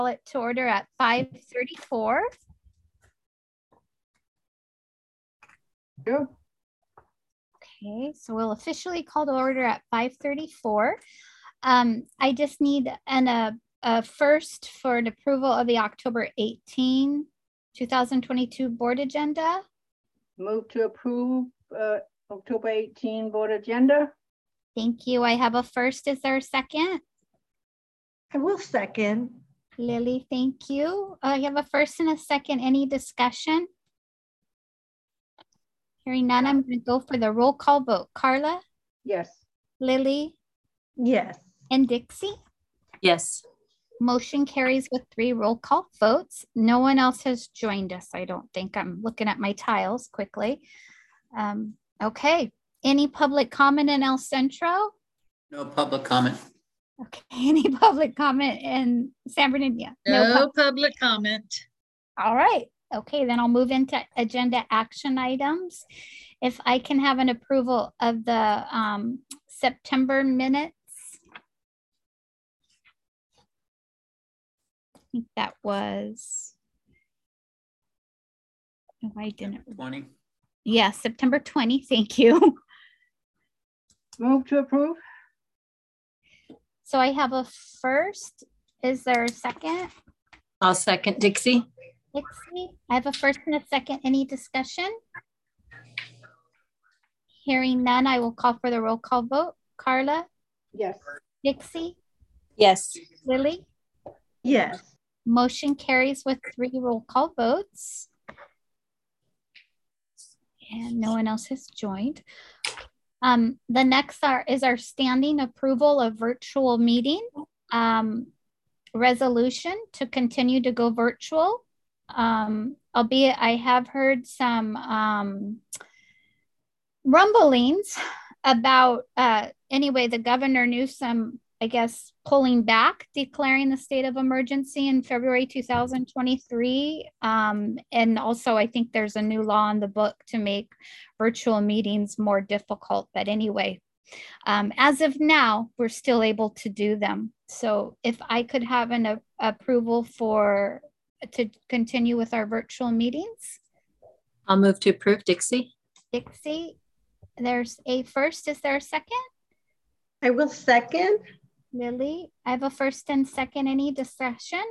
it to order at 5:34. Sure. Okay, so we'll officially call to order at 5:34. I just need a first for an approval of the October 18, 2022 board agenda. Move to approve October 18 board agenda. Thank you. I have a first. Is there a second? I will second. Lily, thank you. I have a first and a second. Any discussion? Hearing none, I'm going to go for the roll call vote. Carla, Yes. Lily, Yes. and Dixie. Yes. Motion carries with 3 roll call votes. No one else has joined us, I don't think. I'm looking at my tiles quickly. Okay. Any public comment in El Centro? No public comment. Okay. Any public comment in San Bernardino? No public comment. All right. Okay, then I'll move into agenda action items. If I can have an approval of the September minutes. I think that was, no, I didn't. 20. Yeah, September 20, thank you. Move to approve. So I have a first. Is there a second? I'll second Dixie. Dixie, I have a first and a second. Any discussion? Hearing none, I will call for the roll call vote. Carla, Yes. Dixie, Yes. Lily. Yes. Motion carries with 3 roll call votes. And no one else has joined. The next is our standing approval of virtual meeting resolution to continue to go virtual. Albeit I have heard some rumblings about, anyway, the Governor Newsom, I guess, pulling back, declaring the state of emergency in February 2023. And also, I think there's a new law in the book to make virtual meetings more difficult. But anyway, as of now, we're still able to do them. So if I could have an approval to continue with our virtual meetings. I'll move to approve Dixie. Dixie, there's a first. Is there a second? I will second. Lily, I have a first and second. Any discussion?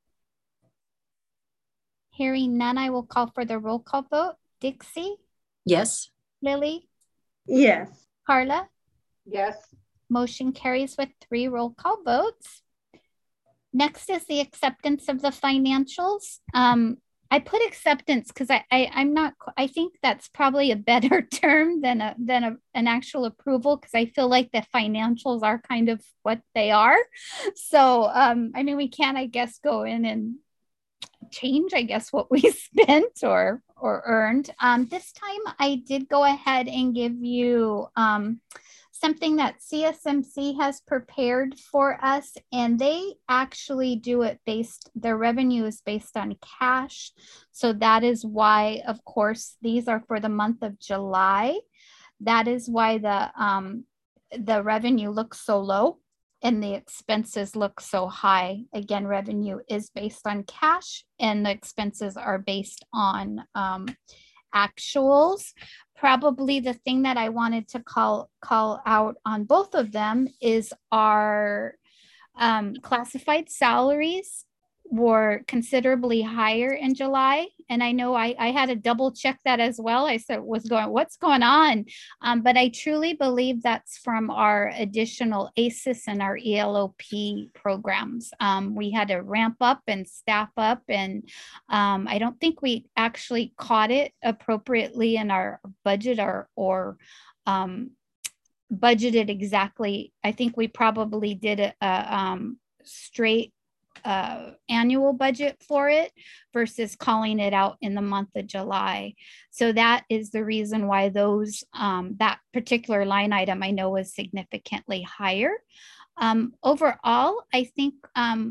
Hearing none, I will call for the roll call vote. Dixie, Yes. Lily, Yes. Carla. Yes. Motion carries with 3 roll call votes. Next is the acceptance of the financials. I put acceptance because I think that's probably a better term than an actual approval, because I feel like the financials are kind of what they are. So, I mean, we can, I guess, go in and change, I guess, what we spent or earned. This time I did go ahead and give you something that CSMC has prepared for us, and they actually do it their revenue is based on cash. So that is why, of course, these are for the month of July. That is why the revenue looks so low and the expenses look so high. Again, revenue is based on cash and the expenses are based on actuals. Probably the thing that I wanted to call out on both of them is our classified salaries were considerably higher in July. And I know I had to double check that as well. I said, what's going on? But I truly believe that's from our additional ACES and our ELOP programs. We had to ramp up and staff up, and I don't think we actually caught it appropriately in our budget or budgeted exactly. I think we probably did a straight annual budget for it versus calling it out in the month of July. So that is the reason why those that particular line item I know is significantly higher. Overall, I think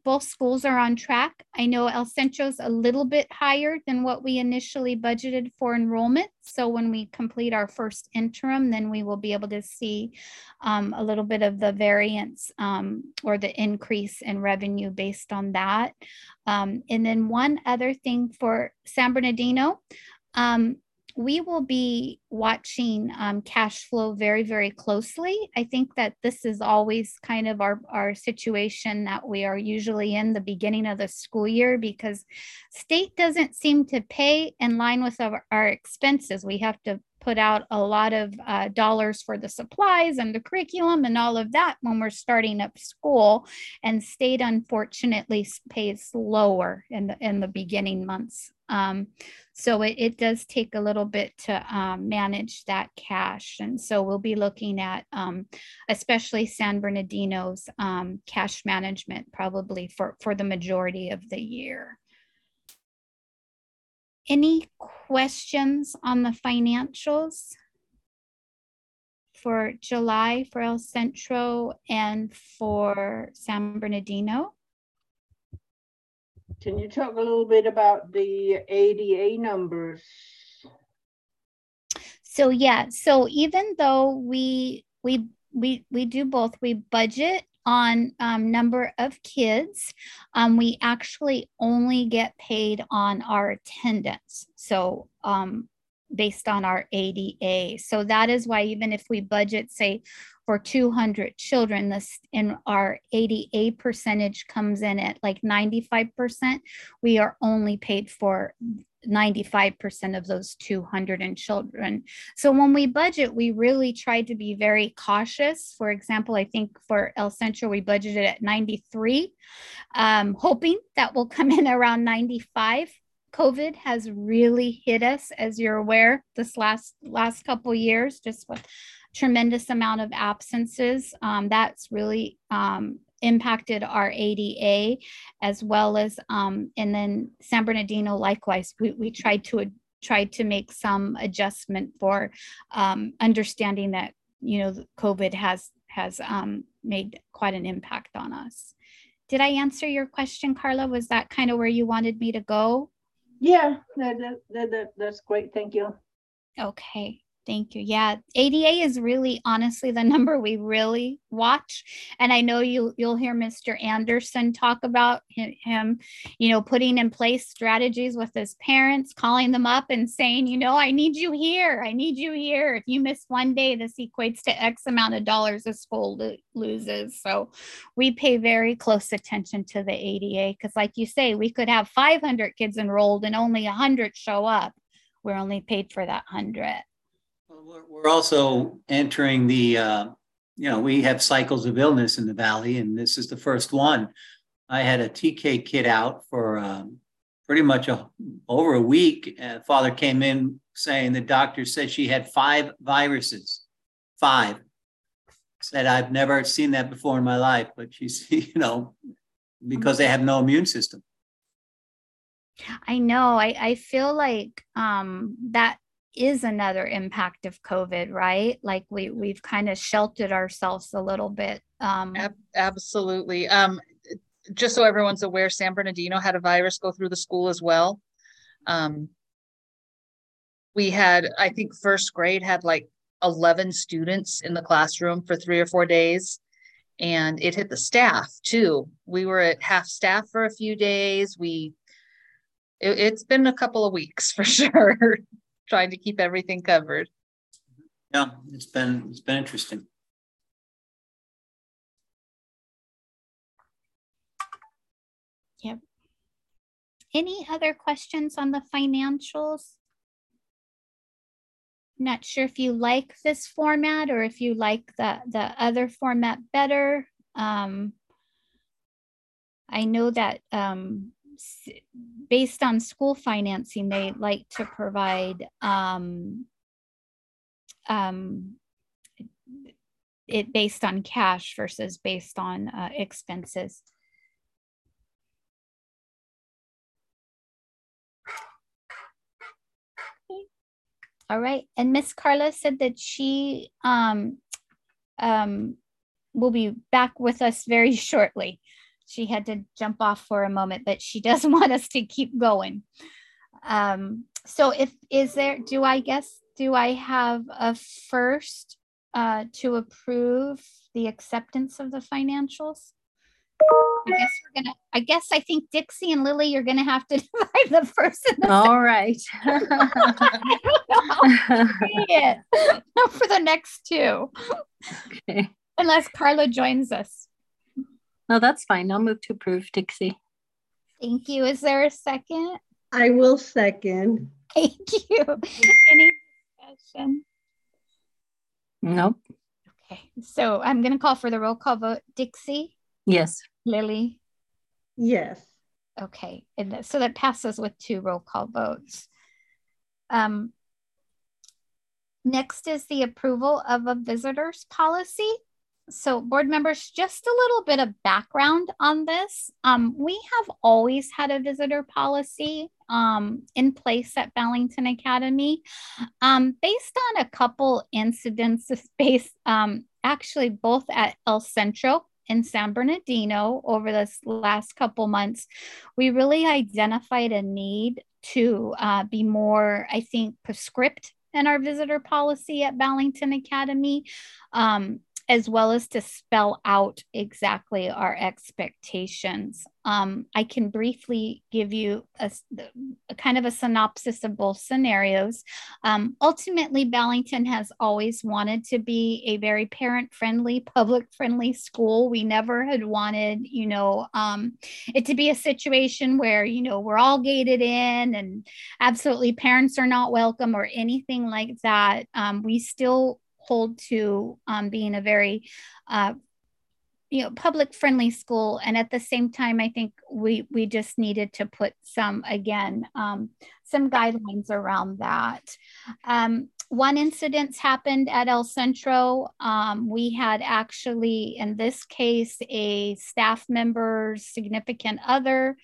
both schools are on track. I know El Centro's a little bit higher than what we initially budgeted for enrollment. So when we complete our first interim, then we will be able to see a little bit of the variance or the increase in revenue based on that. And then one other thing for San Bernardino, we will be watching cash flow very, very closely. I think that this is always kind of our situation that we are usually in the beginning of the school year, because state doesn't seem to pay in line with our expenses. We have to put out a lot of dollars for the supplies and the curriculum and all of that when we're starting up school, and state unfortunately pays lower in the beginning months. So it does take a little bit to manage that cash. And so we'll be looking at especially San Bernardino's cash management probably for the majority of the year. Any questions on the financials for July for El Centro and for San Bernardino? Can you talk a little bit about the ADA numbers? So yeah, so even though we do both, we budget on number of kids, we actually only get paid on our attendance. So based on our ADA. So that is why even if we budget, say, for 200 children, this in our ADA percentage comes in at like 95%, we are only paid for 95% of those 200 children. So when we budget, we really try to be very cautious. For example, I think for El Centro, we budgeted at 93, hoping that will come in around 95. COVID has really hit us, as you're aware, this last couple of years, just with tremendous amount of absences. That's really impacted our ADA, as well as, and then San Bernardino, likewise, we tried to make some adjustment for understanding that, you know, COVID has made quite an impact on us. Did I answer your question, Carla? Was that kind of where you wanted me to go? Yeah, that's great. Thank you. Okay. Thank you. Yeah, ADA is really honestly the number we really watch. And I know you'll hear Mr. Anderson talk about him, you know, putting in place strategies with his parents, calling them up and saying, you know, I need you here. I need you here. If you miss one day, this equates to X amount of dollars the school loses. So we pay very close attention to the ADA, because like you say, we could have 500 kids enrolled and only 100 show up. We're only paid for that 100. We're also entering the, you know, we have cycles of illness in the Valley, and this is the first one. I had a TK kid out for pretty much over a week. Father came in saying the doctor said she had 5 viruses. 5. Said, I've never seen that before in my life, but she's, you know, because they have no immune system. I know. I feel like that is another impact of COVID, right? Like we've kind of sheltered ourselves a little bit. Absolutely. Just so everyone's aware, San Bernardino had a virus go through the school as well. We had, I think first grade had like 11 students in the classroom for 3 or 4 days. And it hit the staff too. We were at half staff for a few days. It's been a couple of weeks for sure. Trying to keep everything covered. Yeah, it's been interesting. Yep. Any other questions on the financials? Not sure if you like this format or if you like the other format better. I know that based on school financing, they like to provide it based on cash versus based on expenses. Okay. All right, and Miss Carla said that she will be back with us very shortly. she had to jump off for a moment, but she does want us to keep going. So do I have a first to approve the acceptance of the financials? I think Dixie and Lily, you're gonna have to divide the first and the All right. second. I don't know how to say it for the next two, Okay. unless Carla joins us. No, that's fine. I'll move to approve, Dixie. Thank you. Is there a second? I will second. Thank you. Any discussion? Nope. Okay, so I'm going to call for the roll call vote. Dixie, Yes. Lily. Yes. Okay, and so that passes with 2 roll call votes. Next is the approval of a visitors policy. So board members, just a little bit of background on this. We have always had a visitor policy in place at Ballington Academy, based on a couple incidences based actually both at El Centro in San Bernardino over this last couple months. We really identified a need to be more, I think, prescriptive in our visitor policy at Ballington Academy, as well as to spell out exactly our expectations. I can briefly give you a kind of a synopsis of both scenarios. Ultimately, Ballington has always wanted to be a very parent-friendly, public-friendly school. We never had wanted, it to be a situation where, we're all gated in and absolutely parents are not welcome or anything like that. We still hold to being a very public friendly school, and at the same time I think we just needed to put some guidelines around that. One incident happened at El Centro. We had actually, in this case, a staff member's significant other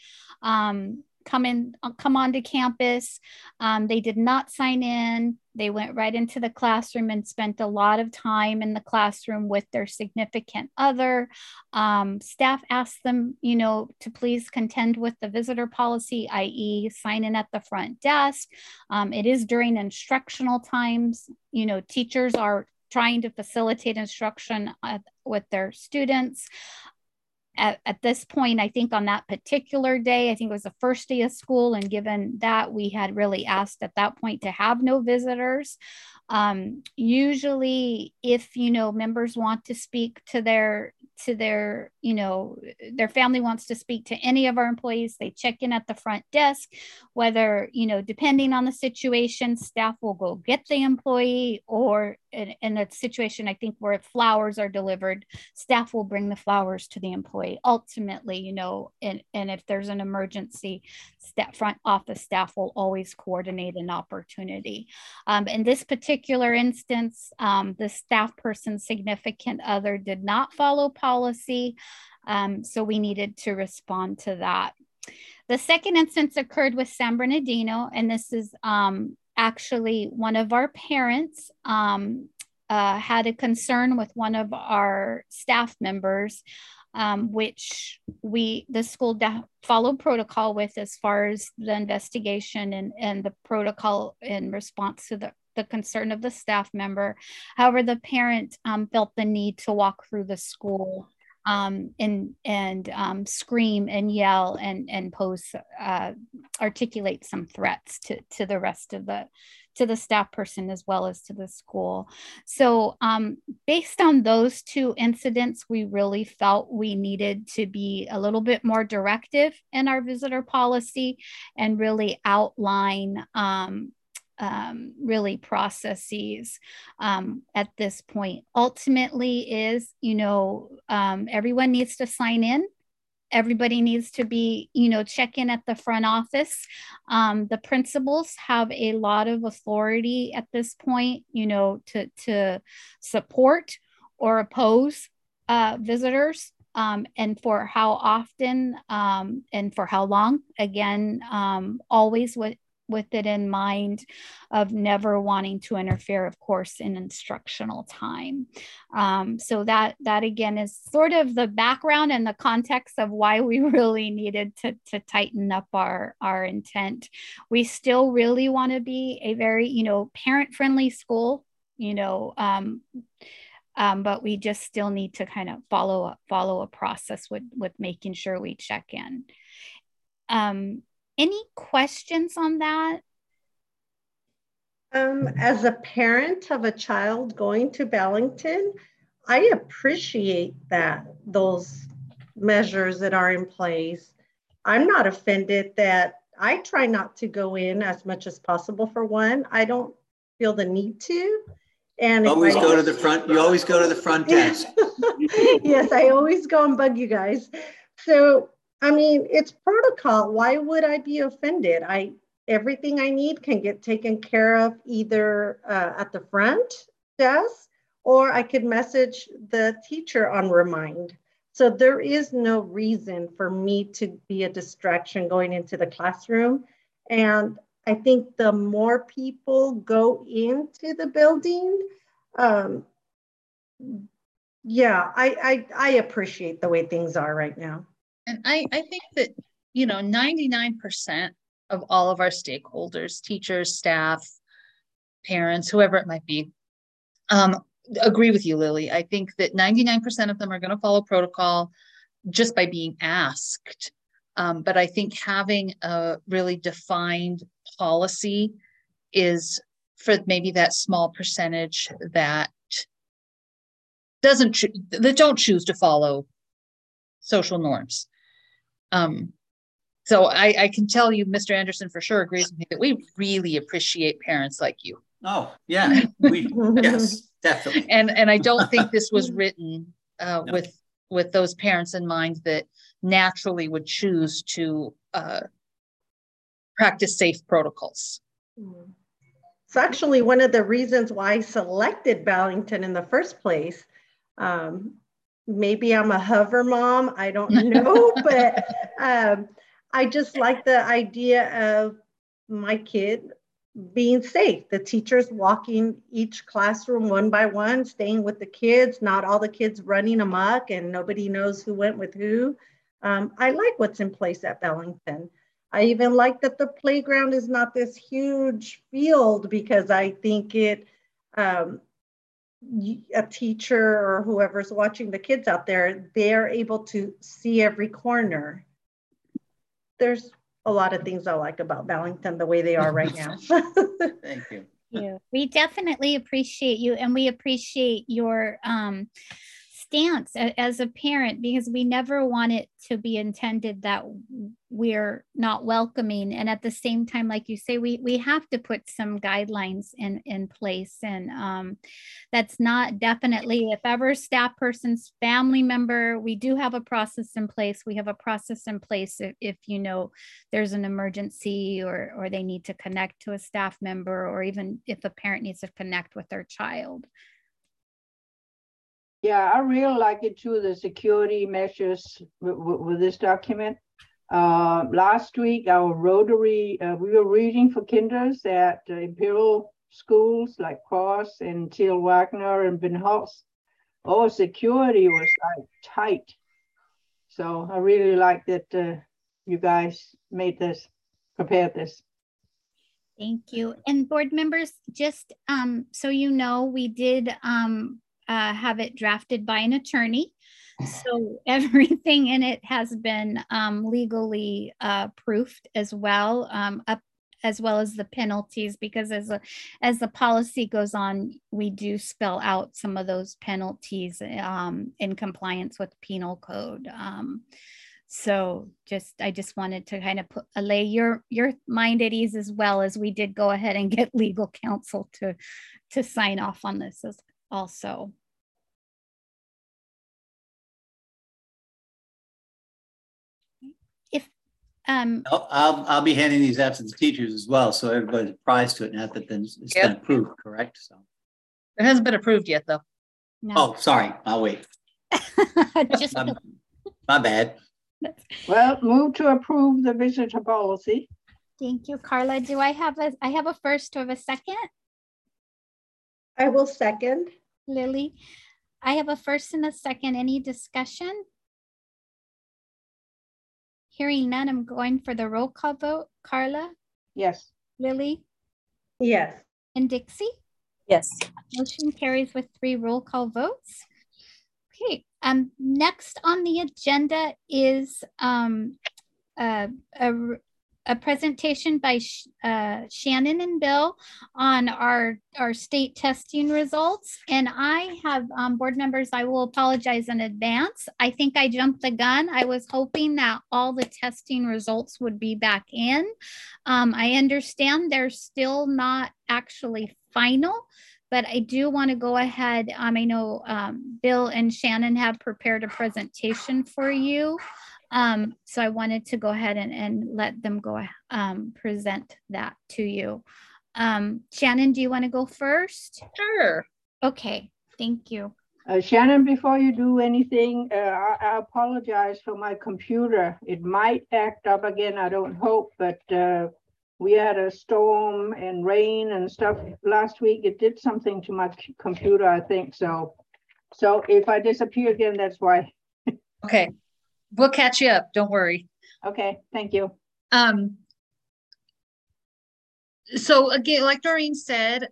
come onto campus. They did not sign in. They went right into the classroom and spent a lot of time in the classroom with their significant other. Staff asked them, to please contend with the visitor policy, i.e. sign in at the front desk. It is during instructional times. Teachers are trying to facilitate instruction with their students. At this point, I think on that particular day, I think it was the first day of school, and given that we had really asked at that point to have no visitors. Usually if members want to speak to their family wants to speak to any of our employees, they check in at the front desk. Whether depending on the situation, staff will go get the employee, or in a situation I think where flowers are delivered, staff will bring the flowers to the employee ultimately. And if there's an emergency, front office staff will always coordinate an opportunity. In this particular instance, the staff person's significant other did not follow policy, so we needed to respond to that. The second instance occurred with San Bernardino, and this is actually one of our parents had a concern with one of our staff members, which the school followed protocol with as far as the investigation and the protocol in response to the concern of the staff member. However, the parent felt the need to walk through the school and scream and yell and articulate some threats to the rest of the staff person as well as to the school. So based on those 2 incidents, we really felt we needed to be a little bit more directive in our visitor policy and really outline really processes at this point. Ultimately is, everyone needs to sign in. Everybody needs to be, check in at the front office. The principals have a lot of authority at this point, to support or oppose visitors, and for how often and for how long. Again, always with it in mind of never wanting to interfere, of course, in instructional time. So that again is sort of the background and the context of why we really needed to tighten up our intent. We still really want to be a very, parent-friendly school, but we just still need to kind of follow a process with making sure we check in. Any questions on that? As a parent of a child going to Bellington, I appreciate those measures that are in place. I'm not offended that I try not to go in as much as possible. For one, I don't feel the need to. And always go to the front. You always go to the front desk. Yes, I always go and bug you guys. So, I mean, it's protocol. Why would I be offended? Everything I need can get taken care of either at the front desk, or I could message the teacher on Remind. So there is no reason for me to be a distraction going into the classroom. And I think the more people go into the building, yeah, I appreciate the way things are right now. And I think that, 99% of all of our stakeholders, teachers, staff, parents, whoever it might be, agree with you, Lily. I think that 99% of them are going to follow protocol just by being asked. But I think having a really defined policy is for maybe that small percentage that don't choose to follow social norms. So I can tell you, Mr. Anderson for sure agrees with me that we really appreciate parents like you. Oh, yeah. Yes, definitely. And I don't think this was written with those parents in mind that naturally would choose to practice safe protocols. It's actually one of the reasons why I selected Bellington in the first place. Maybe I'm a hover mom, I don't know, but I just like the idea of my kid being safe. The teachers walking each classroom one by one, staying with the kids, not all the kids running amok and nobody knows who went with who. I like what's in place at Bellington. I even like that the playground is not this huge field, because I think a teacher or whoever's watching the kids out there, they're able to see every corner. There's a lot of things I like about Bellington the way they are right now. Thank you. Yeah, we definitely appreciate you, and we appreciate your stance as a parent, because we never want it to be intended that we're not welcoming. And at the same time, like you say, we have to put some guidelines in place. And that's not definitely, if ever staff person's family member, we do have a process in place. We have a process in place if there's an emergency or they need to connect to a staff member, or even if a parent needs to connect with their child. Yeah, I really like it too, the security measures with this document. Last week, our Rotary, we were reading for kinders at Imperial schools like Cross and Teal Wagner and Ben Hulse. Oh, security was like tight. So I really like that you guys prepared this. Thank you. And board members, just so you know, we did have it drafted by an attorney. So everything in it has been legally proofed as well, as well as the penalties, because as the policy goes on, we do spell out some of those penalties in compliance with penal code. So I just wanted to kind of lay your mind at ease, as well as we did go ahead and get legal counsel to sign off on this also. I'll be handing these out to the teachers as well, so everybody's apprised to it. Not that then it's been approved, correct? So it hasn't been approved yet, though. No. Oh, sorry. I'll wait. Just my bad. Well, move to approve the visitor policy. Thank you, Carla. Do I have a first or a second? I will second. Lily, I have a first and a second. Any discussion? Hearing none, I'm going for the roll call vote. Carla, Yes. Lily, Yes. and Dixie. Yes. Motion carries with 3 roll call votes. Okay, next on the agenda is a presentation by Shannon and Bill on our state testing results. And I have board members, I will apologize in advance. I think I jumped the gun. I was hoping that all the testing results would be back in. I understand they're still not actually final, but I do want to go ahead. I know Bill and Shannon have prepared a presentation for you. So I wanted to go ahead and let them go present that to you. Shannon, do you want to go first? Sure. Okay, thank you. Shannon, before you do anything, I apologize for my computer. It might act up again, I don't hope, but we had a storm and rain and stuff last week. It did something to my computer, I think. So if I disappear again, that's why. Okay. We'll catch you up. Don't worry. Okay, thank you. So again, like Doreen said,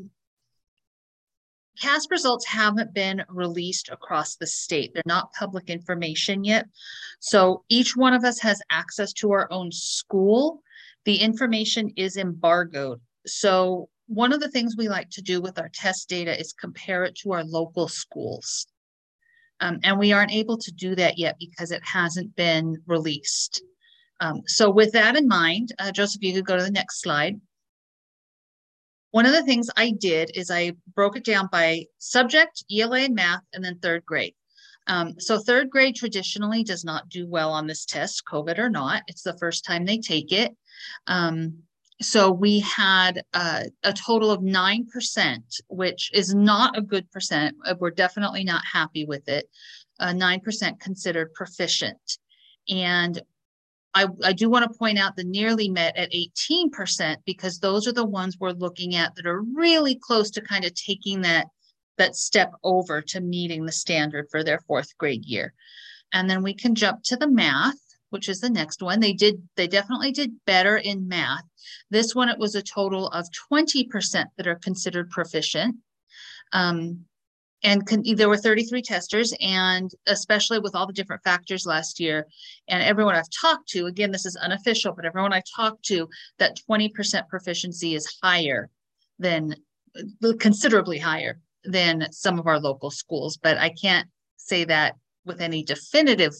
CASP results haven't been released across the state. They're not public information yet. So each one of us has access to our own school. The information is embargoed. So one of the things we like to do with our test data is compare it to our local schools. And we aren't able to do that yet because it hasn't been released. So with that in mind, Joseph, you could go to the next slide. One of the things I did is I broke it down by subject, ELA and math, and then 3rd grade. So 3rd grade traditionally does not do well on this test, COVID or not. It's the first time they take it. So we had a total of 9%, which is not a good percent. We're definitely not happy with it. 9% considered proficient. And I do want to point out the nearly met at 18% because those are the ones we're looking at that are really close to kind of taking that step over to meeting the standard for their 4th grade year. And then we can jump to the math, which is the next one. They definitely did better in math. This one, it was a total of 20% that are considered proficient. There were 33 testers, and especially with all the different factors last year, and everyone I've talked to, again, this is unofficial, but everyone I talked to, that 20% proficiency is higher than, considerably higher than some of our local schools. But I can't say that with any definitive,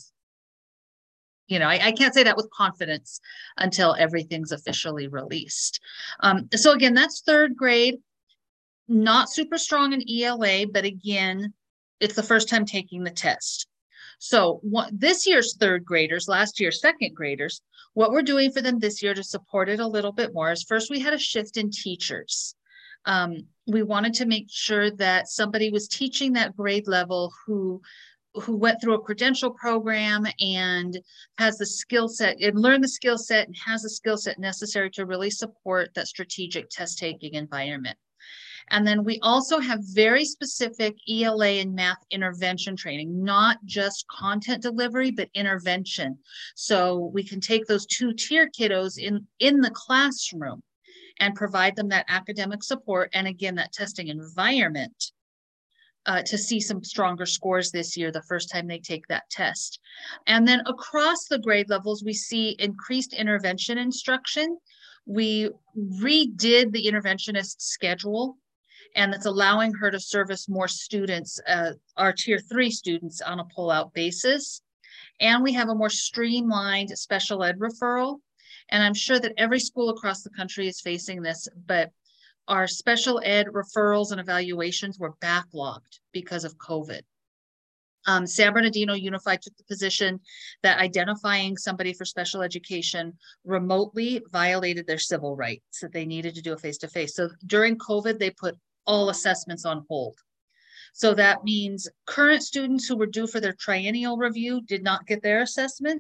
I can't say that with confidence until everything's officially released. So again, that's 3rd grade. Not super strong in ELA, but again, it's the first time taking the test. So this year's 3rd graders, last year's 2nd graders, what we're doing for them this year to support it a little bit more is first we had a shift in teachers. We wanted to make sure that somebody was teaching that grade level who went through a credential program and has the skill set and learned the skill set and has the skill set necessary to really support that strategic test taking environment. And then we also have very specific ELA and math intervention training, not just content delivery, but intervention. So we can take those 2-tier kiddos in the classroom and provide them that academic support. And again, that testing environment to see some stronger scores this year, the first time they take that test. And then across the grade levels, we see increased intervention instruction. We redid the interventionist schedule, and that's allowing her to service more students, our tier 3 students, on a pull-out basis. And we have a more streamlined special ed referral. And I'm sure that every school across the country is facing this, but our special ed referrals and evaluations were backlogged because of COVID. San Bernardino Unified took the position that identifying somebody for special education remotely violated their civil rights, that they needed to do a face-to-face. So during COVID, they put all assessments on hold. So that means current students who were due for their triennial review did not get their assessments.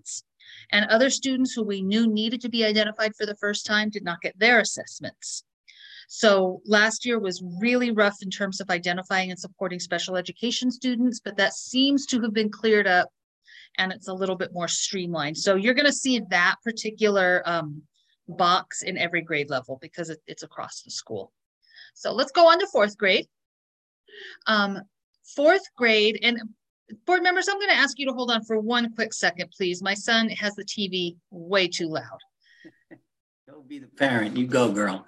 And other students who we knew needed to be identified for the first time did not get their assessments. So last year was really rough in terms of identifying and supporting special education students, but that seems to have been cleared up and it's a little bit more streamlined. So you're going to see that particular box in every grade level because it's across the school. So let's go on to fourth grade. Fourth grade, and board members, I'm going to ask you to hold on for one quick second, please. My son has the TV way too loud. Don't be the parent. You go, girl.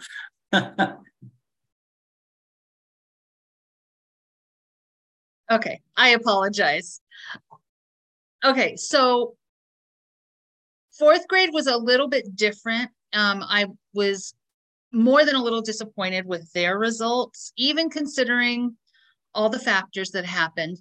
Okay, I apologize. Okay, so fourth grade was a little bit different. I was more than a little disappointed with their results, even considering all the factors that happened.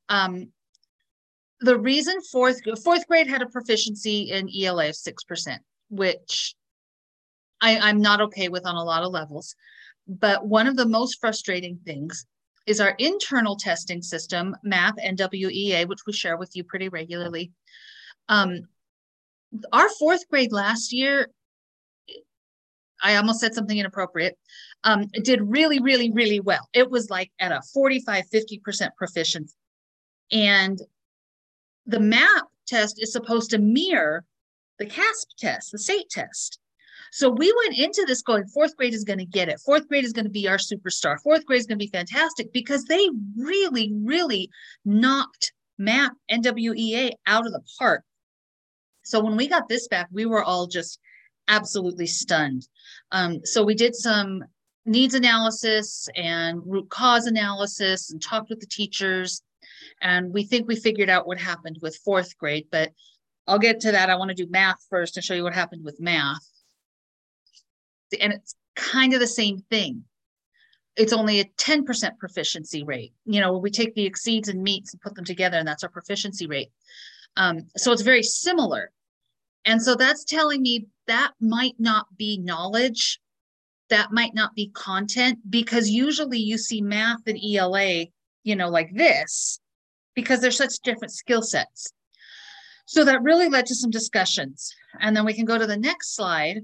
The reason fourth grade had a proficiency in ELA of 6%, which I'm not okay with on a lot of levels. But one of the most frustrating things is our internal testing system, MAP and WEA, which we share with you pretty regularly. Our fourth grade last year, I almost said something inappropriate, did really, really, really well. It was like at a 45, 50% proficiency. And the MAP test is supposed to mirror the CASP test, the SATE test. So we went into this going, fourth grade is going to get it. Fourth grade is going to be our superstar. Fourth grade is going to be fantastic because they really, really knocked MAP and WEA out of the park. So when we got this back, we were all just absolutely stunned. So we did some needs analysis and root cause analysis and talked with the teachers. And we think we figured out what happened with fourth grade, but I'll get to that. I want to do math first and show you what happened with math. And it's kind of the same thing. It's only a 10% proficiency rate. You know, we take the exceeds and meets and put them together, and that's our proficiency rate. So it's very similar. And so that's telling me that might not be knowledge. That might not be content, because usually you see math and ELA, you know, like this, because they're such different skill sets. So that really led to some discussions. And then we can go to the next slide.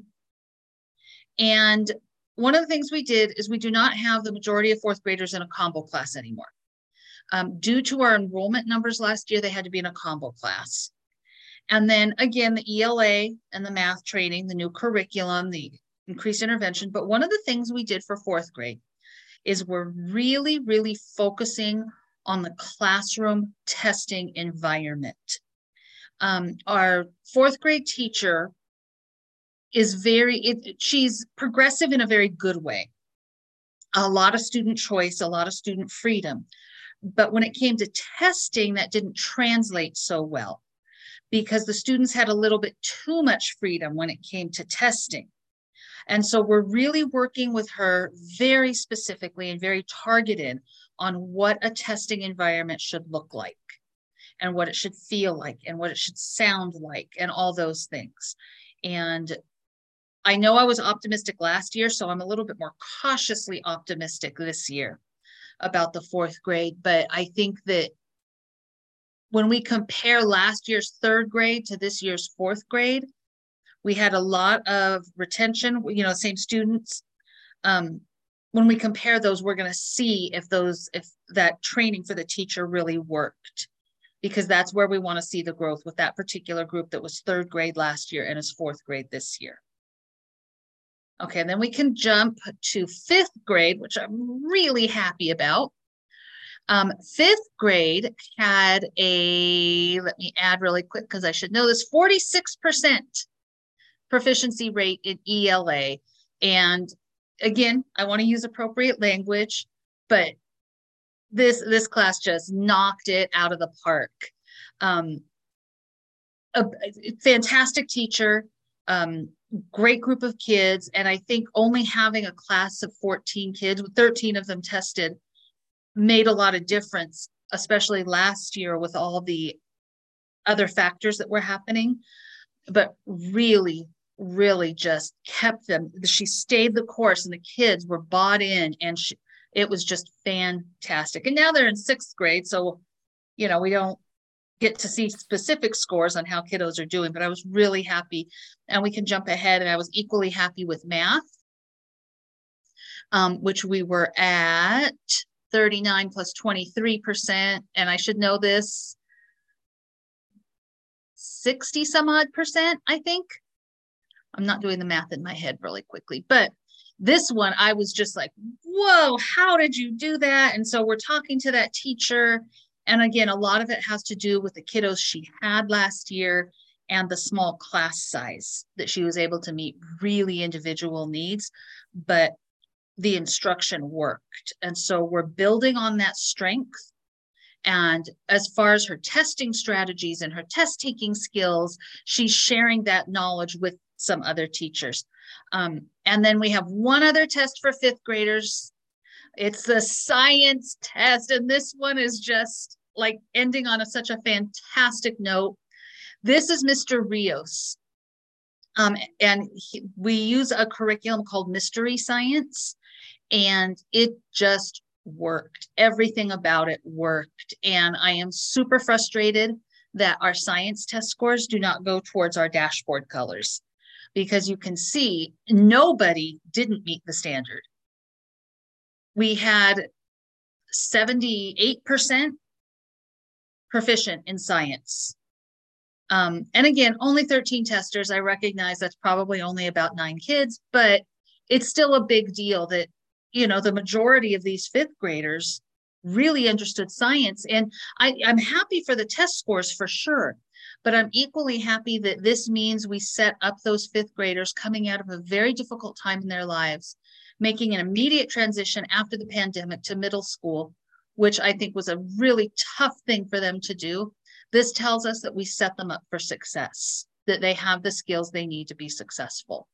And one of the things we did is we do not have the majority of fourth graders in a combo class anymore. Due to our enrollment numbers last year, they had to be in a combo class. And then again, the ELA and the math training, the new curriculum, the increased intervention. But one of the things we did for fourth grade is we're really, really focusing on the classroom testing environment. Our fourth grade teacher is she's progressive in a very good way. A lot of student choice, a lot of student freedom. But when it came to testing, that didn't translate so well because the students had a little bit too much freedom when it came to testing. And so we're really working with her very specifically and very targeted on what a testing environment should look like and what it should feel like and what it should sound like and all those things. And I know I was optimistic last year, so I'm a little bit more cautiously optimistic this year about the fourth grade. But I think that when we compare last year's third grade to this year's fourth grade, we had a lot of retention, you know, same students. When we compare those, we're going to see if that training for the teacher really worked, because that's where we want to see the growth with that particular group that was third grade last year and is fourth grade this year. Okay, and then we can jump to fifth grade, which I'm really happy about. Fifth grade had let me add really quick because I should know this, 46% proficiency rate in ELA. And again, I want to use appropriate language, but this class just knocked it out of the park. A fantastic teacher, great group of kids. And I think only having a class of 14 kids, with 13 of them tested, made a lot of difference, especially last year with all the other factors that were happening, but really, really just kept them. She stayed the course and the kids were bought in, and it was just fantastic. And now they're in sixth grade. So, you know, we don't get to see specific scores on how kiddos are doing, but I was really happy. And we can jump ahead, and I was equally happy with math, which we were at 39 plus 23%. And I should know this, 60 some odd percent, I think. I'm not doing the math in my head really quickly, but this one, I was just like, whoa, how did you do that? And so we're talking to that teacher. And again, a lot of it has to do with the kiddos she had last year and the small class size that she was able to meet really individual needs, but the instruction worked. And so we're building on that strength. And as far as her testing strategies and her test taking skills, she's sharing that knowledge with some other teachers. And then we have one other test for fifth graders. It's the science test. And this one is just like ending on such a fantastic note. This is Mr. Rios. And we use a curriculum called Mystery Science, and it just worked. Everything about it worked. And I am super frustrated that our science test scores do not go towards our dashboard colors, because you can see nobody didn't meet the standard. We had 78% proficient in science. And again, only 13 testers. I recognize that's probably only about 9 kids, but it's still a big deal that, you know, the majority of these fifth graders really understood science. And I'm happy for the test scores for sure, but I'm equally happy that this means we set up those fifth graders coming out of a very difficult time in their lives, making an immediate transition after the pandemic to middle school, which I think was a really tough thing for them to do. This tells us that we set them up for success, that they have the skills they need to be successful.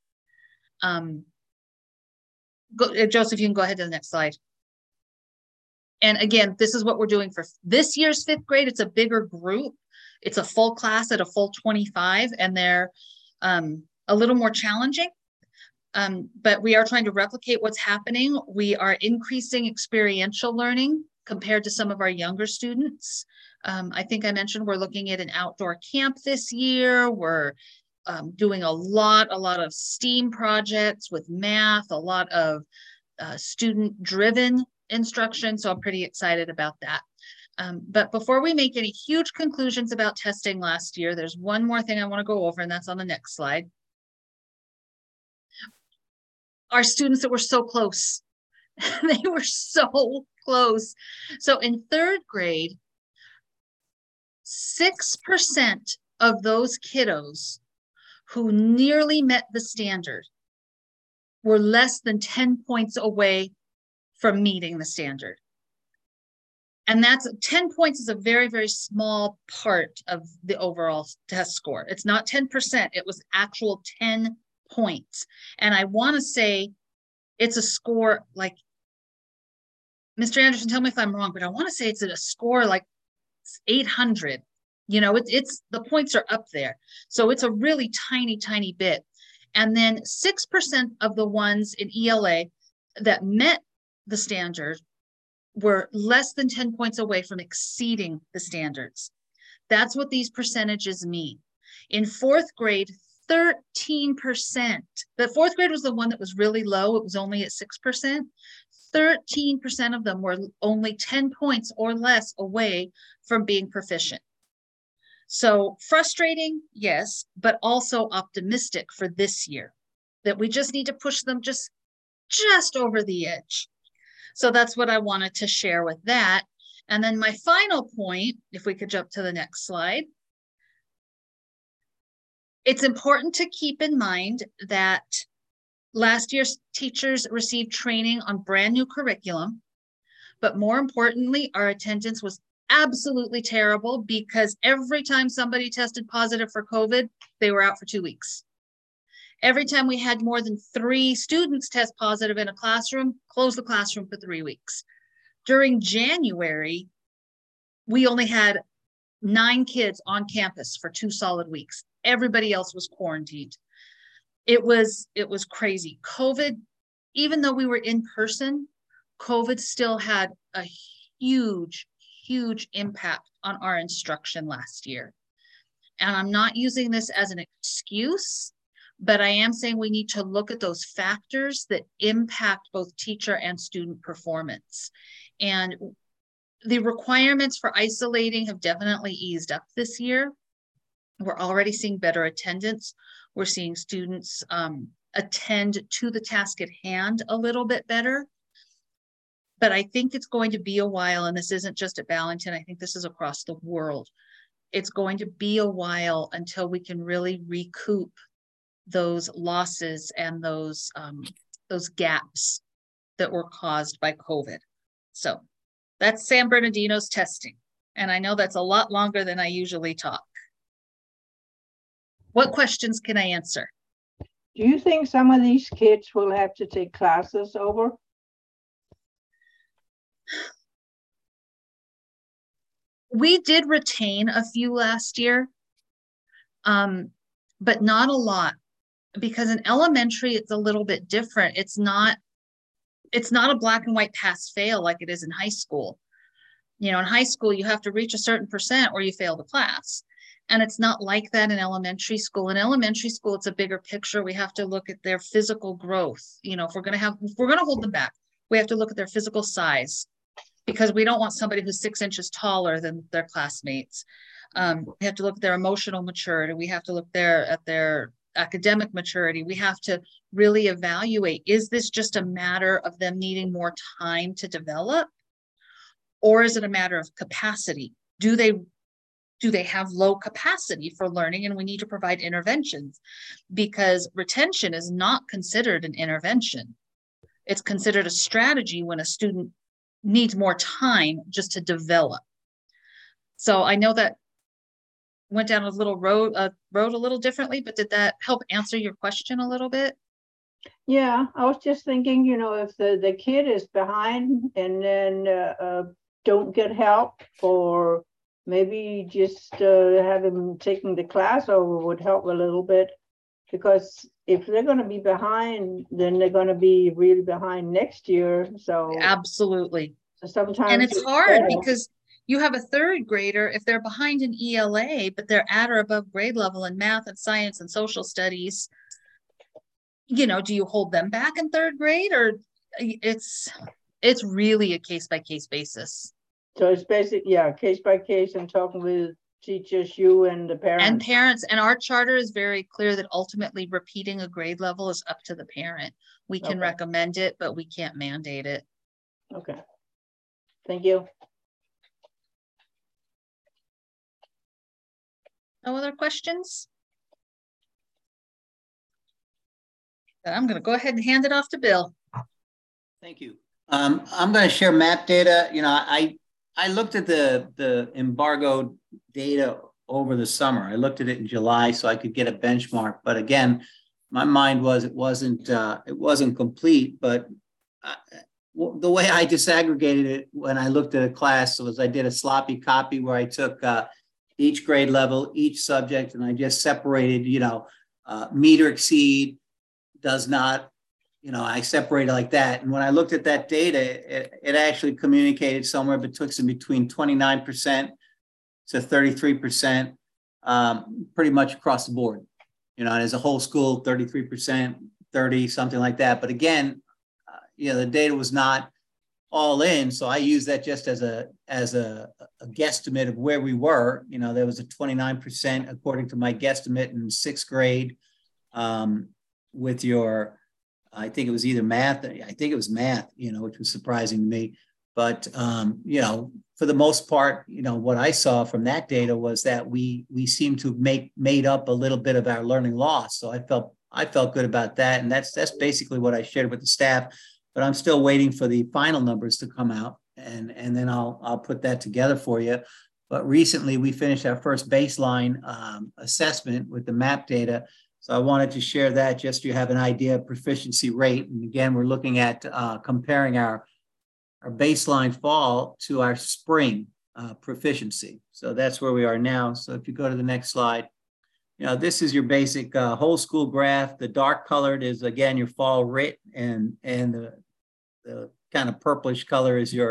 Joseph, you can go ahead to the next slide. And again, this is what we're doing for this year's fifth grade. It's a bigger group. It's a full class at a full 25, and they're a little more challenging. But we are trying to replicate what's happening. We are increasing experiential learning compared to some of our younger students. I think I mentioned we're looking at an outdoor camp this year. We're doing a lot of STEAM projects with math, a lot of student-driven instruction. So I'm pretty excited about that. But before we make any huge conclusions about testing last year, there's one more thing I want to go over, and that's on the next slide. Our students that were so close. They were so close. So in third grade, 6% of those kiddos who nearly met the standard were less than 10 points away from meeting the standard. And that's 10 points is a very, very small part of the overall test score. It's not 10%, it was actual 10 points. And I want to say it's a score like, Mr. Anderson, tell me if I'm wrong, but I want to say it's a score like 800. You know, it's the points are up there. So it's a really tiny bit. And then 6% of the ones in ELA that met the standard were less than 10 points away from exceeding the standards. That's what these percentages mean. In fourth grade, 13%. The fourth grade was the one that was really low. It was only at 6%. 13% of them were only 10 points or less away from being proficient. So frustrating, yes, but also optimistic for this year, that we just need to push them just over the edge. So that's what I wanted to share with that. And then my final point, if we could jump to the next slide. It's important to keep in mind that last year's teachers received training on brand new curriculum, but more importantly, our attendance was absolutely terrible because every time somebody tested positive for COVID, they were out for 2 weeks. Every time we had more than 3 students test positive in a classroom, close the classroom for 3 weeks. During January, we only had 9 kids on campus for 2 solid weeks. Everybody else was quarantined. It was crazy. COVID, even though we were in person, COVID still had a huge impact on our instruction last year. And I'm not using this as an excuse, but I am saying we need to look at those factors that impact both teacher and student performance. And the requirements for isolating have definitely eased up this year. We're already seeing better attendance. We're seeing students attend to the task at hand a little bit better. But I think it's going to be a while, and this isn't just at Ballington, I think this is across the world. It's going to be a while until we can really recoup those losses and those gaps that were caused by COVID. So that's San Bernardino's testing. And I know that's a lot longer than I usually talk. What questions can I answer? Do you think some of these kids will have to take classes over? We did retain a few last year, but not a lot, because in elementary, it's a little bit different. It's not a black and white pass fail like it is in high school. You know, in high school, you have to reach a certain percent or you fail the class. And it's not like that in elementary school. In elementary school, it's a bigger picture. We have to look at their physical growth. You know, if we're going to hold them back, we have to look at their physical size, because we don't want somebody who's 6 inches taller than their classmates. We have to look at their emotional maturity. We have to look at their academic maturity. We have to really evaluate, is this just a matter of them needing more time to develop? Or is it a matter of capacity? Do they have low capacity for learning, and we need to provide interventions? Because retention is not considered an intervention. It's considered a strategy when a student needs more time just to develop. So I know that went down a little road a little differently, but did that help answer your question a little bit? Yeah, I was just thinking, you know, if the kid is behind and then don't get help, or maybe just have him taking the class over would help a little bit. Because if they're going to be behind, then they're going to be really behind next year. So absolutely. So sometimes, and it's hard because you have a third grader, if they're behind in ELA, but they're at or above grade level in math and science and social studies, you know, do you hold them back in third grade? Or it's really a case-by-case basis. So it's basically, yeah, case by case, and talking with teachers, you and the parents. And our charter is very clear that ultimately repeating a grade level is up to the parent. We can recommend it, but we can't mandate it. Okay. Thank you. No other questions? Then I'm going to go ahead and hand it off to Bill. Thank you. I'm going to share map data. You know, I looked at the embargo data over the summer. I looked at it in July so I could get a benchmark. But again, my mind was it wasn't complete. But the way I disaggregated it when I looked at a class was I did a sloppy copy where I took each grade level, each subject, and I just separated, you know, meet or exceed, does not, you know, I separated like that. And when I looked at that data, it actually communicated somewhere between 29% to 33%, pretty much across the board. You know, and as a whole school, 33%, 30, something like that. But again, you know, the data was not all in. So I used that just as a guesstimate of where we were. You know, there was a 29% according to my guesstimate in 6th grade with your, I think it was either math. I think it was math, you know, which was surprising to me. But, you know, for the most part, you know, what I saw from that data was that we seemed to have made up a little bit of our learning loss. So I felt good about that. And that's basically what I shared with the staff. But I'm still waiting for the final numbers to come out. And then I'll put that together for you. But recently we finished our first baseline assessment with the MAP data. So I wanted to share that just so you have an idea of proficiency rate. And again, we're looking at comparing our baseline fall to our spring proficiency. So that's where we are now. So if you go to the next slide, you know, this is your basic whole school graph. The dark colored is, again, your fall RIT, and the kind of purplish color is your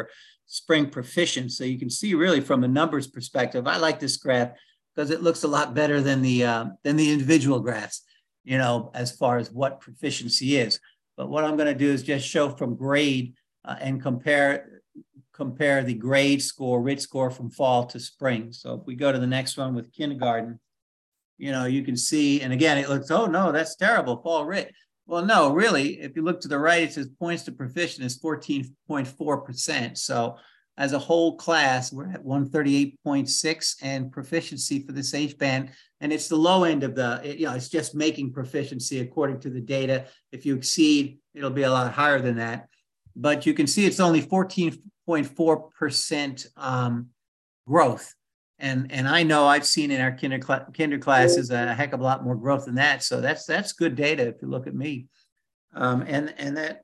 spring proficient. So you can see really from a numbers perspective, I like this graph because it looks a lot better than the individual graphs, you know, as far as what proficiency is. But what I'm going to do is just show from grade and compare the grade score, RIT score from fall to spring. So if we go to the next one with kindergarten, you know, you can see, and again, it looks, oh no, that's terrible, fall RIT. Well, no, really, if you look to the right, it says points to proficient is 14.4%. So as a whole class, we're at 138.6 and proficiency for this age band. And it's the low end of it's just making proficiency according to the data. If you exceed, it'll be a lot higher than that. But you can see it's only 14.4% growth. And I know I've seen in our kinder classes a heck of a lot more growth than that. So that's good data if you look at me. And that,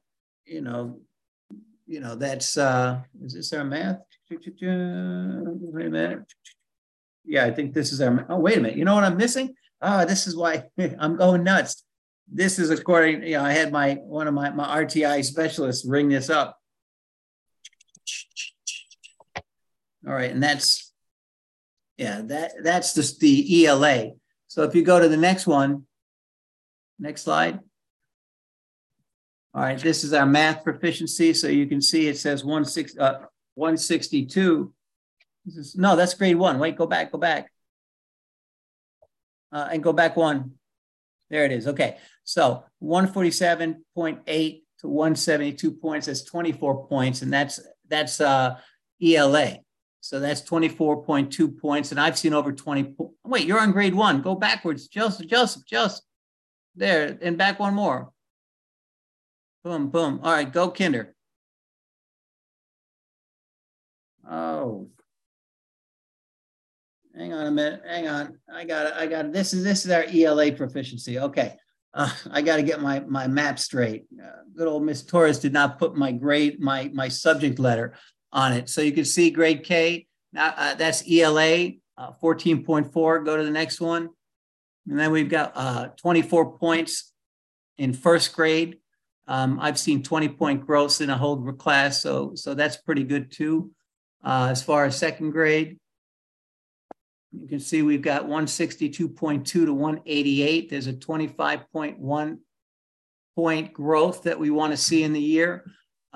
that's, is this our math? Wait a minute. Yeah, I think this is our, oh, wait a minute. You know what I'm missing? Oh, this is why I'm going nuts. This is according, I had one of my RTI specialists ring this up. All right, and that's just the ELA. So if you go to the next one, next slide. All right, this is our math proficiency. So you can see it says 162. No, that's grade 1. Wait, go back. And go back one. There it is. Okay, so 147.8 to 172 points. That's 24 points, and that's ELA. So that's 24.2 points, and I've seen over 20. Wait, you're on grade 1. Go backwards, Joseph. There, and back one more. Boom, boom. All right, go kinder. Oh, hang on a minute. Hang on. I got it. This is our ELA proficiency. Okay. I got to get my map straight. Good old Miss Torres did not put my grade, my subject letter on it. So you can see grade K, now that's ELA, 14.4. Go to the next one. And then we've got 24 points in first grade. I've seen 20-point growths in a whole class, so that's pretty good too. As far as second grade, you can see we've got 162.2 to 188. There's a 25.1 point growth that we want to see in the year.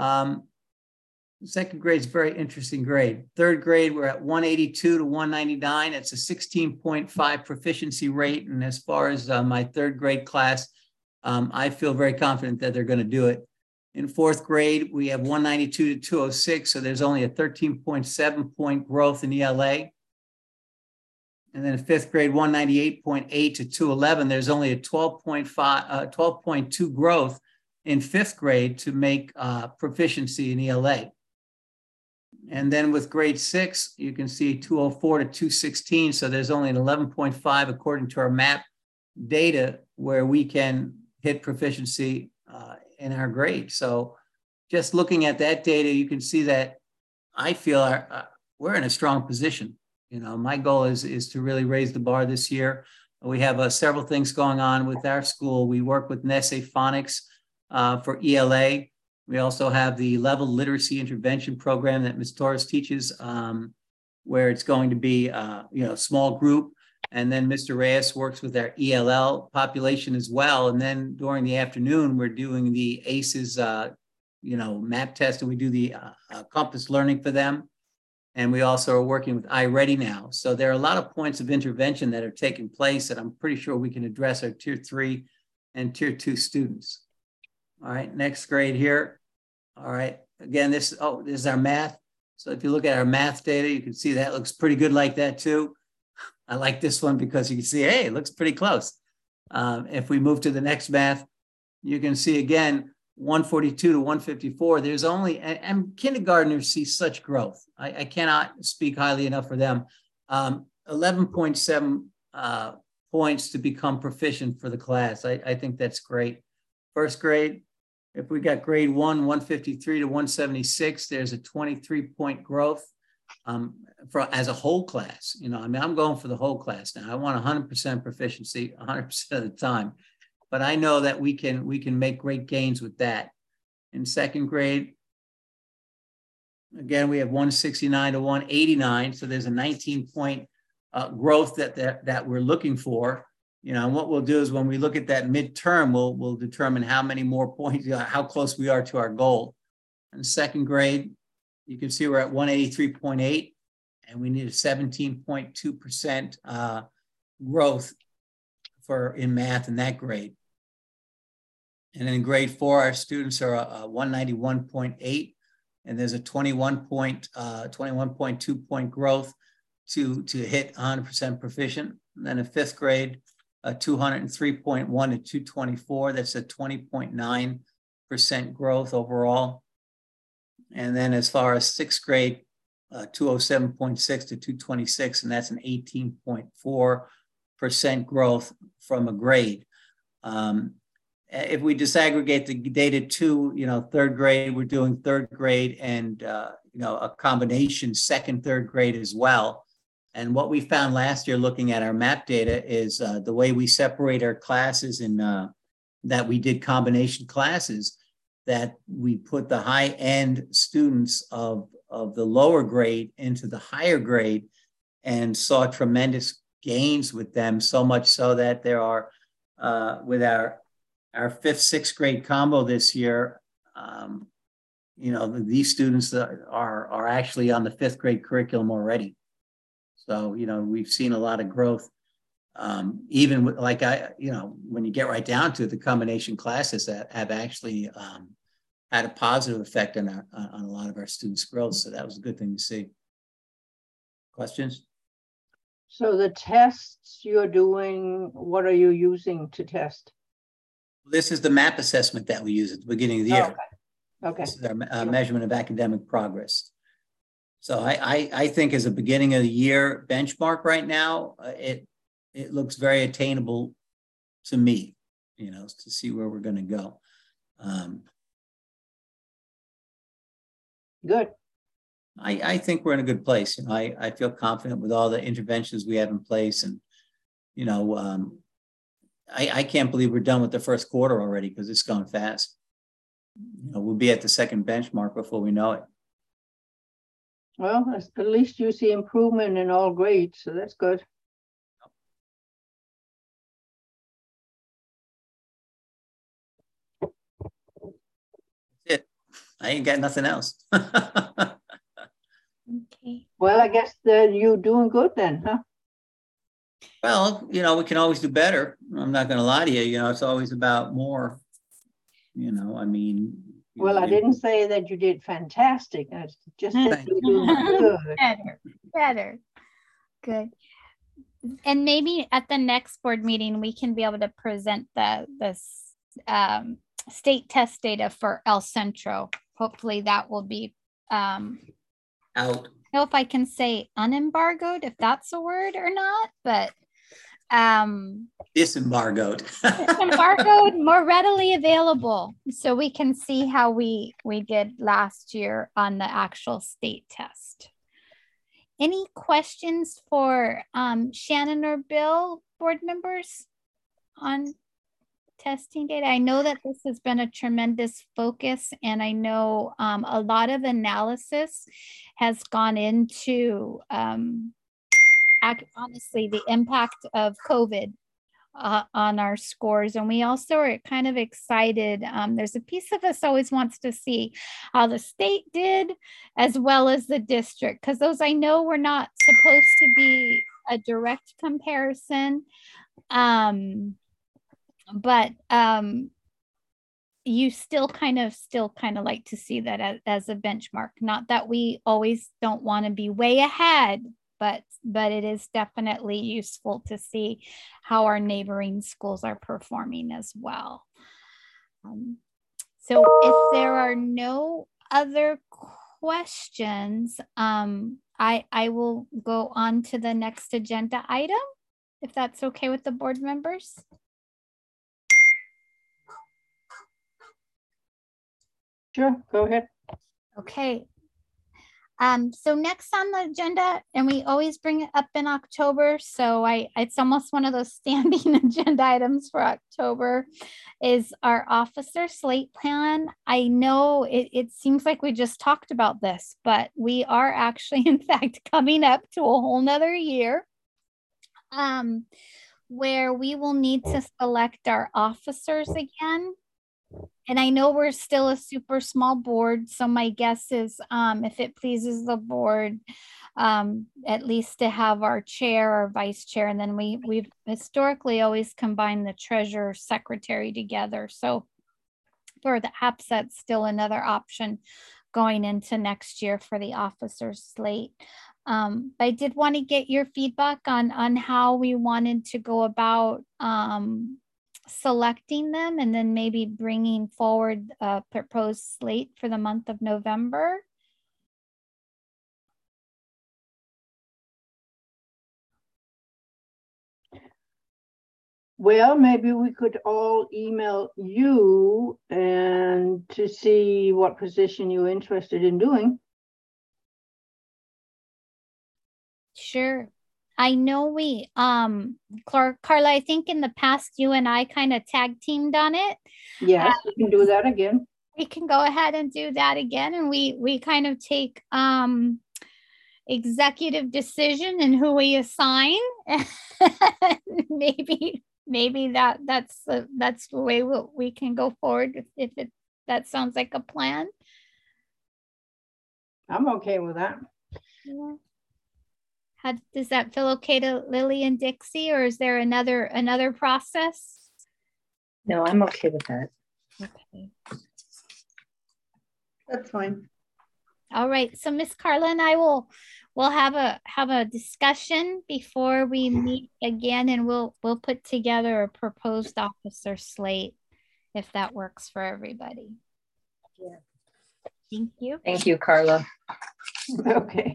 Second grade is a very interesting grade. Third grade, we're at 182 to 199. It's a 16.5 proficiency rate. And as far as my third grade class, I feel very confident that they're going to do it. In fourth grade, we have 192 to 206. So there's only a 13.7 point growth in ELA. And then in fifth grade, 198.8 to 211. There's only a 12.2 growth in fifth grade to make proficiency in ELA. And then with grade 6, you can see 204 to 216. So there's only an 11.5 according to our MAP data where we can hit proficiency in our grade. So just looking at that data, you can see that I feel we're in a strong position. My goal is to really raise the bar this year. We have several things going on with our school. We work with Nesse Phonics for ELA. We also have the Level Literacy Intervention Program that Ms. Torres teaches, where it's going to be, small group. And then Mr. Reyes works with our ELL population as well. And then during the afternoon, we're doing the ACEs, map test, and we do the Compass Learning for them. And we also are working with iReady now. So there are a lot of points of intervention that are taking place that I'm pretty sure we can address our Tier 3 and Tier 2 students. All right, next grade here. All right, again, this is our math. So if you look at our math data, you can see that looks pretty good like that too. I like this one because you can see, hey, it looks pretty close. If we move to the next math, you can see again, 142 to 154. There's only, and kindergartners see such growth. I cannot speak highly enough for them. 11.7 points to become proficient for the class. I think that's great. First grade, if we got grade 1, 153 to 176, there's a 23-point growth as a whole class. I'm going for the whole class now. I want 100% proficiency 100% of the time. But I know that we can make great gains with that. In second grade, Again, we have 169 to 189. So there's a 19-point growth that we're looking for. You know, and what we'll do is when we look at that midterm, we'll determine how many more points, how close we are to our goal. In second grade, you can see we're at 183.8, and we need a 17.2% growth in math in that grade. And in grade 4, our students are 191.8, and there's a 21.2 point growth to hit 100% proficient. And then in 5th grade, 203.1 to 224. That's a 20.9% growth overall. And then as far as 6th grade, 207.6 to 226, and that's an 18.4% growth from a grade. If we disaggregate the data to, 3rd grade, we're doing 3rd grade and, a combination 2nd, 3rd grade as well. And what we found last year looking at our MAP data is the way we separate our classes in that we did combination classes, that we put the high-end students of the lower grade into the higher grade and saw tremendous gains with them, so much so that there are, with our 5th, 6th grade combo this year, these students are actually on the 5th grade curriculum already. So, we've seen a lot of growth, even with, when you get right down to it, the combination classes that have actually had a positive effect on a lot of our students' growth. So that was a good thing to see. Questions? So the tests you're doing, what are you using to test? This is the MAP assessment that we use at the beginning of the year. Okay. This is our measurement of academic progress. So I think as a beginning of the year benchmark right now, it looks very attainable to me, to see where we're going to go. Good. I think we're in a good place. I feel confident with all the interventions we have in place, and I can't believe we're done with the first quarter already because it's gone fast. We'll be at the second benchmark before we know it. Well, at least you see improvement in all grades, so that's good. That's it. I ain't got nothing else. Okay. Well, I guess that you're doing good then, huh? Well, we can always do better. I'm not going to lie to you. It's always about more. Well, I didn't say that you did fantastic. I just said you're doing good. Better. Good. And maybe at the next board meeting, we can be able to present the state test data for El Centro. Hopefully that will be out. I don't know if I can say unembargoed, if that's a word or not, but disembargoed. Disembargoed, more readily available, so we can see how we did last year on the actual state test. Any questions for Shannon or Bill, board members, on testing data? I know that this has been a tremendous focus, and I know a lot of analysis has gone into honestly the impact of COVID on our scores. And we also are kind of excited. There's a piece of us always wants to see how the state did as well as the district, because those I know were not supposed to be a direct comparison. But you still kind of like to see that as a benchmark. Not that we always don't want to be way ahead, but it is definitely useful to see how our neighboring schools are performing as well. So if there are no other questions, I will go on to the next agenda item, if that's okay with the board members. Sure, go ahead. Okay. So next on the agenda, and we always bring it up in October, so it's almost one of those standing agenda items for October, is our officer slate plan. I know it seems like we just talked about this, but we are actually, in fact, coming up to a whole nother year where we will need to select our officers again. And I know we're still a super small board, so my guess is if it pleases the board, at least to have our chair or vice chair, and then we've historically always combined the treasurer secretary together. So perhaps that's still another option going into next year for the officers slate. But I did want to get your feedback on how we wanted to go about selecting them, and then maybe bringing forward a proposed slate for the month of November. Well, maybe we could all email you and to see what position you're interested in doing. Sure. I know we, Carla, I think in the past you and I kind of tag teamed on it. Yes, we can do that again. We can go ahead and do that again, and we kind of take executive decision and who we assign. maybe that's the way we can go forward if that sounds like a plan. I'm okay with that. Yeah. How does that feel okay to Lily and Dixie, or is there another process? No, I'm okay with that. Okay. That's fine. All right. So Miss Carla and I we'll have a discussion before we meet again, and we'll put together a proposed officer slate if that works for everybody. Yeah. Thank you. Thank you, Carla. Okay.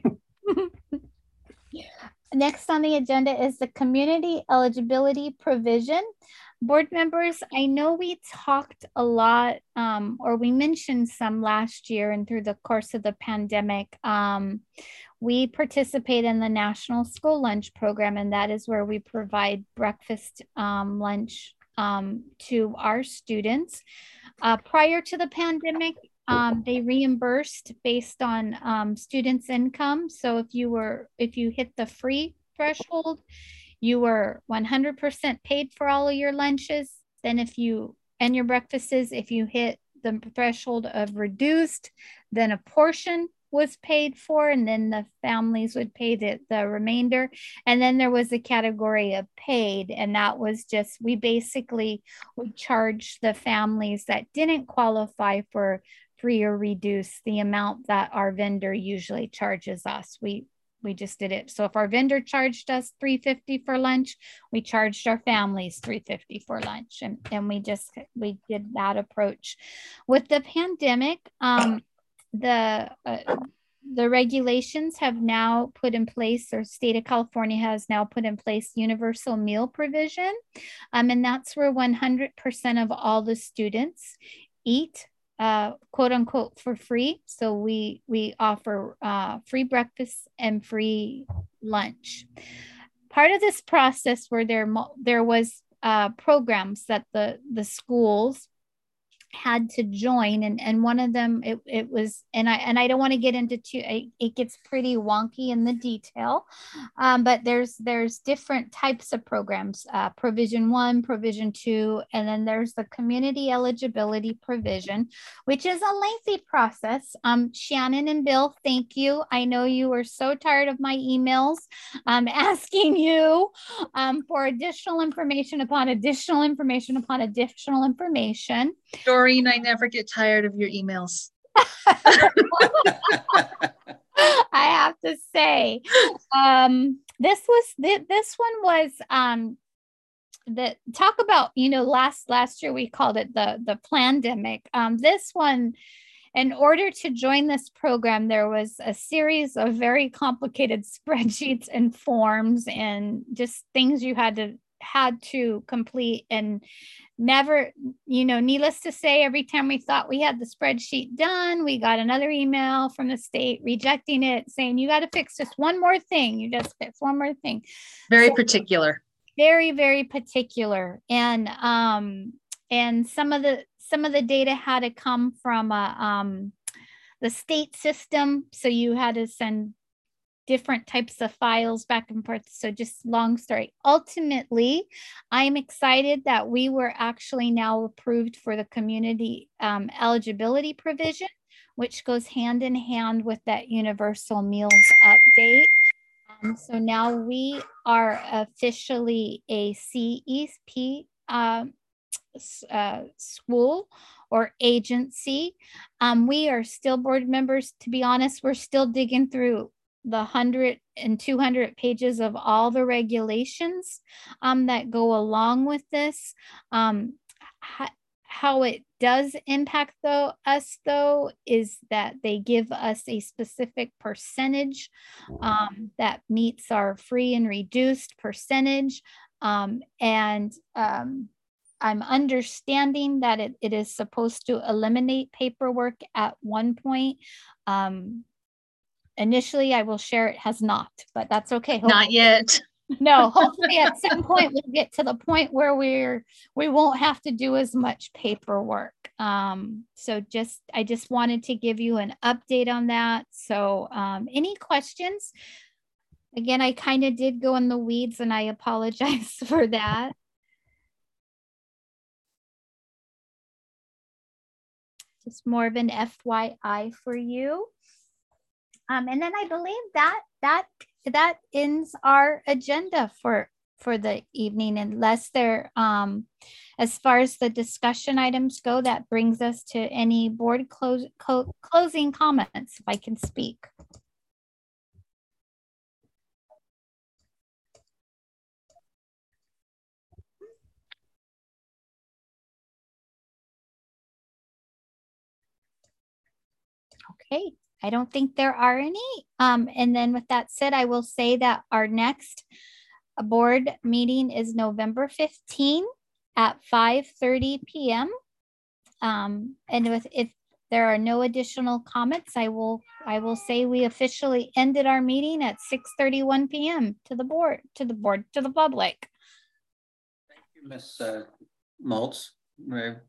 Next on the agenda is the community eligibility provision. Board members, I know we talked a lot, or we mentioned some last year and through the course of the pandemic. We participate in the National School Lunch Program, and that is where we provide breakfast, lunch to our students. Prior to the pandemic, they reimbursed based on students' income. So if you hit the free threshold, you were 100% paid for all of your lunches. Then and your breakfasts, if you hit the threshold of reduced, then a portion was paid for, and then the families would pay the remainder. And then there was a category of paid, and that was just, we basically would charge the families that didn't qualify for free or reduced the amount that our vendor usually charges us. We just did it. So if our vendor charged us $3.50 for lunch, we charged our families $3.50 for lunch, and we did that approach. With the pandemic, the regulations have now put in place, or state of California has now put in place, universal meal provision, and that's where 100% of all the students eat quote unquote for free. So we offer free breakfast and free lunch. Part of this process where there was programs that the schools had to join, and one of them it was, and I don't want to get into it gets pretty wonky in the detail, but there's different types of programs, provision 1, provision 2, and then there's the community eligibility provision, which is a lengthy process. Shannon and Bill, thank you. I know you were so tired of my emails asking you for additional information upon additional information upon additional information. Doreen, I never get tired of your emails. I have to say, this one was the talk about, last year we called it the plandemic. This one, in order to join this program, there was a series of very complicated spreadsheets and forms and just things you had to had to complete, and never, needless to say, every time we thought we had the spreadsheet done, we got another email from the state rejecting it, saying you got to fix just one more thing. You just fix one more thing. Very particular. Very, very particular. And some of the data had to come from the state system. So you had to send different types of files back and forth. So just long story. Ultimately, I'm excited that we were actually now approved for the community eligibility provision, which goes hand in hand with that universal meals update. So now we are officially a CEP school or agency. We are still board members. To be honest, we're still digging through the 100 and 200 pages of all the regulations that go along with this. How it does impact us is that they give us a specific percentage that meets our free and reduced percentage. I'm understanding that it is supposed to eliminate paperwork at one point. Initially, I will share it has not, but that's okay. Not yet. No, hopefully at some point we'll get to the point where we won't have to do as much paperwork. So I just wanted to give you an update on that. So any questions? Again, I kind of did go in the weeds and I apologize for that. Just more of an FYI for you. And then I believe that ends our agenda for the evening, unless there, as far as the discussion items go, that brings us to any board closing comments, if I can speak. Okay. I don't think there are any. And then with that said, I will say that our next board meeting is November 15 at 5:30 p.m. And if there are no additional comments, I will say we officially ended our meeting at 6:31 p.m. to the public. Thank you, Ms. Maltz. Very